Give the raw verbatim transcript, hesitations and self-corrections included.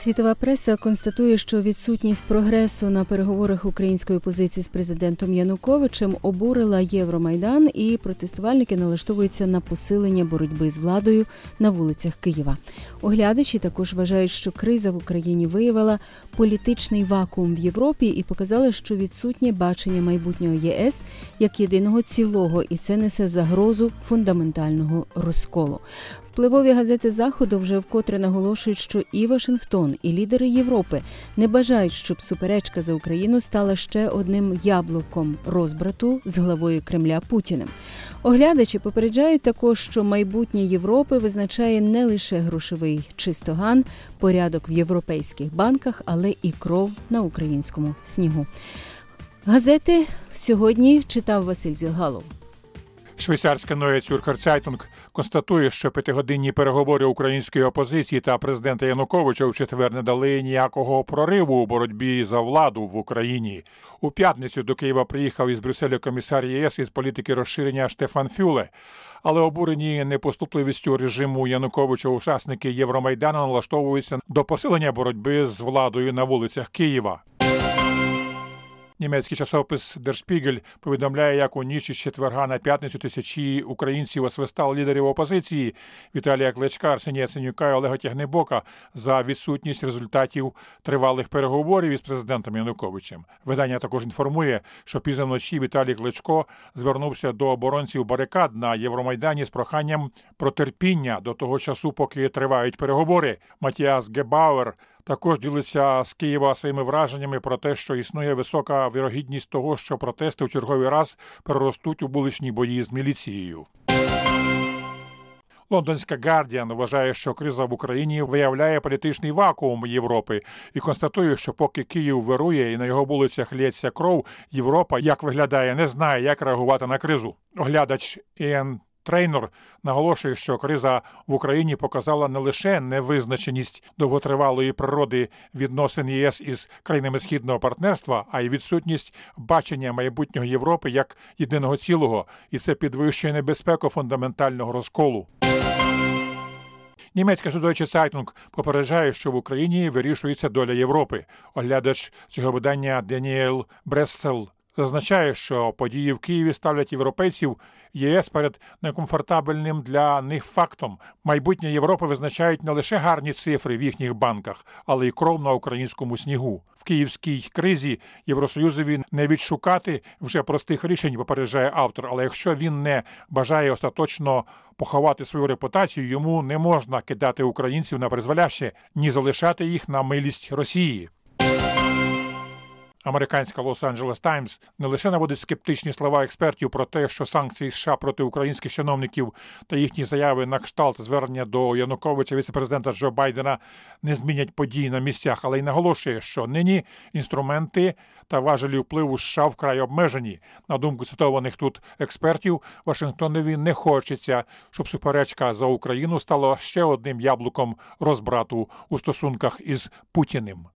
Світова преса констатує, що відсутність прогресу на переговорах української опозиції з президентом Януковичем обурила Євромайдан, і протестувальники налаштовуються на посилення боротьби з владою на вулицях Києва. Оглядачі також вважають, що криза в Україні виявила політичний вакуум в Європі і показала, що відсутнє бачення майбутнього ЄС як єдиного цілого, і це несе загрозу фундаментального розколу. Впливові газети Заходу вже вкотре наголошують, що і Вашингтон, і лідери Європи не бажають, щоб суперечка за Україну стала ще одним яблуком розбрату з главою Кремля Путіним. Оглядачі попереджають також, що майбутнє Європи визначає не лише грошовий чистоган, порядок в європейських банках, але і кров на українському снігу. Газети сьогодні читав Василь Зілгалов. Швейцарська Neue Zürcher Zeitung констатує, що п'ятигодинні переговори української опозиції та президента Януковича у четвер не дали ніякого прориву у боротьбі за владу в Україні. У п'ятницю до Києва приїхав із Брюсселя комісар ЄС із політики розширення Штефан Фюле. Але обурені непоступливістю режиму Януковича учасники Євромайдану налаштовуються до посилення боротьби з владою на вулицях Києва. Німецький часопис Der Spiegel повідомляє, як у ніч із четверга на п'ятницю тисячі українців освистали лідерів опозиції Віталія Кличка, Арсенія Яценюка і Олега Тягнибока за відсутність результатів тривалих переговорів із президентом Януковичем. Видання також інформує, що пізно вночі Віталій Кличко звернувся до оборонців барикад на Євромайдані з проханням про терпіння до того часу, поки тривають переговори. Матіас Гебауер також ділиться з Києва своїми враженнями про те, що існує висока вірогідність того, що протести в черговий раз переростуть у вуличні бої з міліцією. Лондонська Guardian вважає, що криза в Україні виявляє політичний вакуум Європи і констатує, що поки Київ вирує і на його вулицях лється кров, Європа, як виглядає, не знає, як реагувати на кризу. Оглядач Іен Трейнор наголошує, що криза в Україні показала не лише невизначеність довготривалої природи відносин ЄС із країнами Східного партнерства, а й відсутність бачення майбутнього Європи як єдиного цілого, і це підвищує небезпеку фундаментального розколу. Німецька Süddeutsche Zeitung попереджає, що в Україні вирішується доля Європи. Оглядач цього видання Даніель Бресцел зазначає, що події в Києві ставлять європейців ЄС перед некомфортабельним для них фактом. Майбутнє Європи визначають не лише гарні цифри в їхніх банках, але й кров на українському снігу. В київській кризі Євросоюзові не відшукати вже простих рішень, попереджає автор, але якщо він не бажає остаточно поховати свою репутацію, йому не можна кидати українців на призволяще, ні залишати їх на милість Росії. Американська Los-Angeles Times не лише наводить скептичні слова експертів про те, що санкції США проти українських чиновників та їхні заяви на кшталт звернення до Януковича, віце-президента Джо Байдена не змінять події на місцях, але й наголошує, що нині інструменти та важелі впливу США вкрай обмежені. На думку цитованих тут експертів, Вашингтонові не хочеться, щоб суперечка за Україну стала ще одним яблуком розбрату у стосунках із Путіним.